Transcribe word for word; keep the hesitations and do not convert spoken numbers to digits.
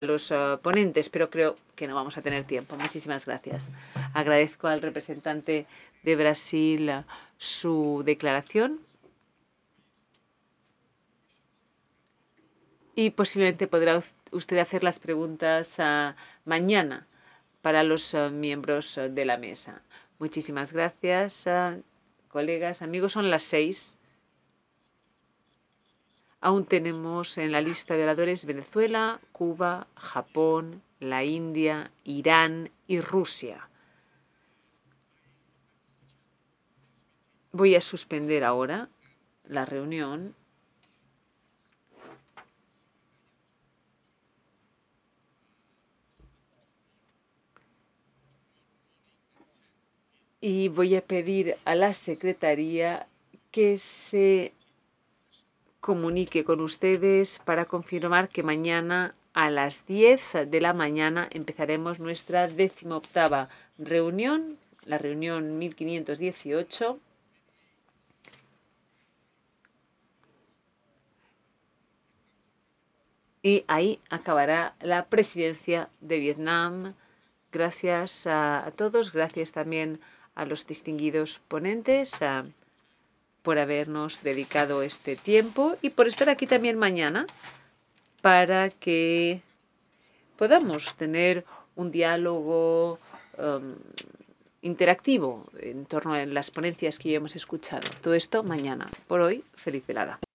los uh, ponentes, pero creo que no vamos a tener tiempo. Muchísimas gracias. Agradezco al representante de Brasil uh, su declaración y posiblemente podrá usted hacer las preguntas uh, mañana para los uh, miembros uh, de la mesa. Muchísimas gracias, uh, colegas, amigos. Son las seis. Aún tenemos en la lista de oradores Venezuela, Cuba, Japón, la India, Irán y Rusia. Voy a suspender ahora la reunión. Y voy a pedir a la secretaría que se comunique con ustedes para confirmar que mañana a las diez de la mañana empezaremos nuestra decimoctava reunión, la reunión mil quinientos dieciocho. Y ahí acabará la presidencia de Vietnam. Gracias a, a todos, gracias también a los distinguidos ponentes a, por habernos dedicado este tiempo y por estar aquí también mañana para que podamos tener un diálogo um, interactivo en torno a las ponencias que ya hemos escuchado. Todo esto mañana. Por hoy, feliz velada.